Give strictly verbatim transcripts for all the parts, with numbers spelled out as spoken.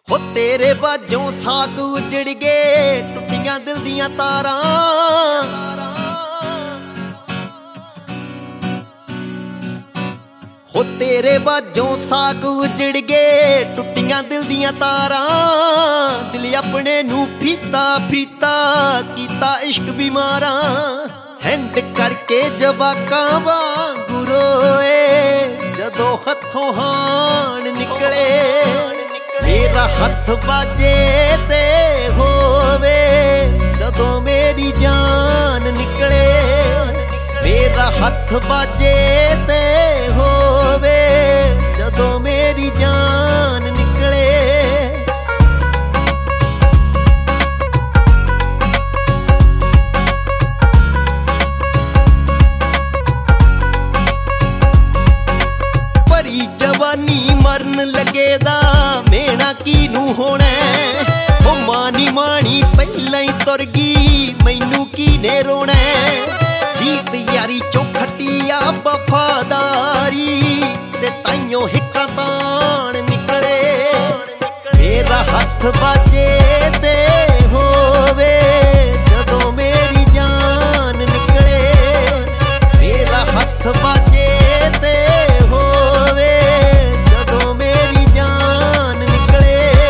हो तेरे बाजों साग उजड़ गए टुटियां दिल दियां तारां। हो तेरे बाजों साग उजड़ गए टुटियां दिल दियां तारां। दिल अपने नू फीता फीता कीता इश्क बीमारां। हैंड करके जवाकां वांगू रोए जदों हथों हाण निकले। मेरा हथ बाजे ते होवे जदों मेरी जान निकले। मेरा हथ बाजे ते होवे जदों मेरी जान निकले। भरी जवानी मरन लगे दा मेना कीनू होना। ओ मानी मानी पहला ही तुर गई मैनू कीने रोना। गीत यारी चो खटिया वफादारी ते ताइयों हिक्का तान निकले। मेरा हथ बाजे ते होवे जदों मेरी जान निकले। मेरा हथ बाजे ते होवे जदों मेरी जान निकले।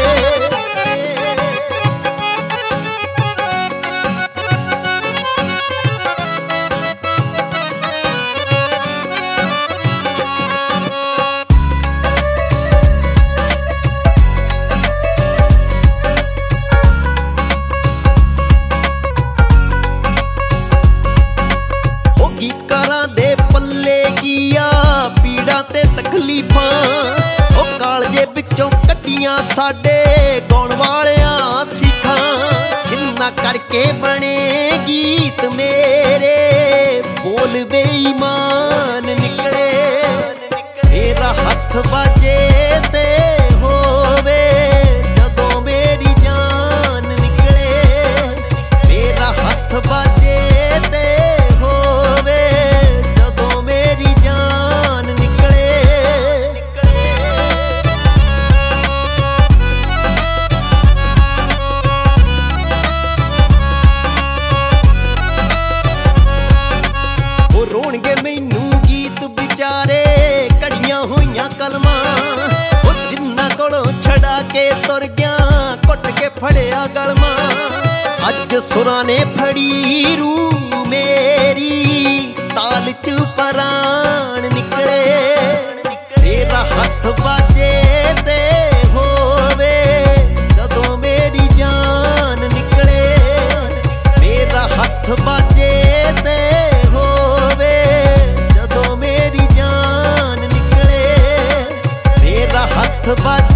गीतकारां दे पल्ले कीया पीड़ा ते तकलीफां। ओ कालजे विचों कड्डियां साडे गाउण वालियां सीखां। किन्ना करके बने गीत मेरे बोल बेईमान निकले। मेरा हथ बाजे ते होवे जदों मेरी जान निकले। मेरा हथ बाजे ते रोणगे मैनू गीत बिचारे कड़ियां होइयां कलमां। ओ जिन्ना कोलों छड़ा के तुर गया घुट के फड़िया गलमां। अज सुरां ने फड़ी रूह मेरी ताल च पराण निकले। मेरा हथ बाजे ते होवे जदों मेरी जान निकले। मेरा हथ बाजे ते हथ बाजे